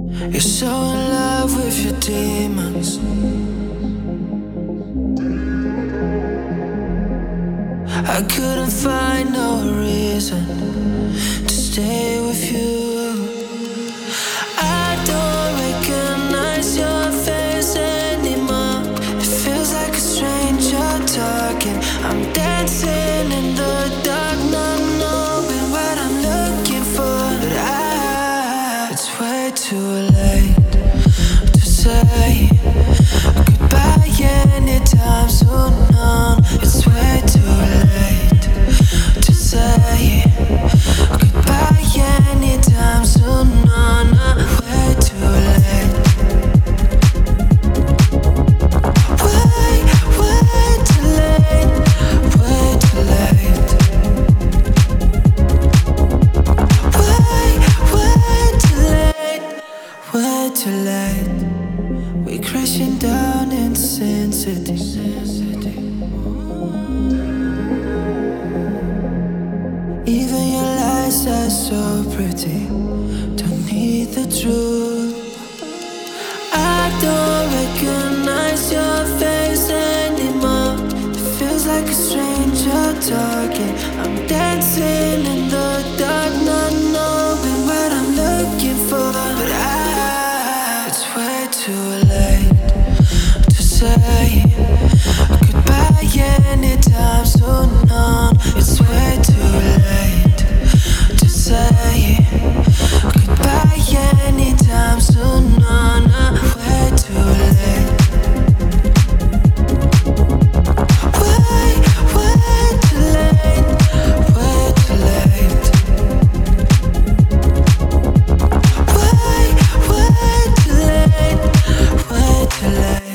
You're so in love with your demons. I couldn't find no reason to stay with you. I don't recognize your face anymore. It feels like a stranger talking. I'm dancing in the dark, not knowing what I'm looking for. But it's way too late to say goodbye anytime soon. No, it's way too late to say goodbye anytime soon. No, no, way too late. Way too late. Way too late. Way too late. Way too late. We're crashing down into Sin City. Even your lies are so pretty. Don't need the truth. I don't recognize your face anymore. It feels like a stranger talking. I'm dancing in the dark, not knowing what I'm looking for. But it's way too late to say goodbye anytime soon. No, it's way too late to say goodbye anytime soon. No, no, way too late. Way too late. Way too late. Way too late. Way too late.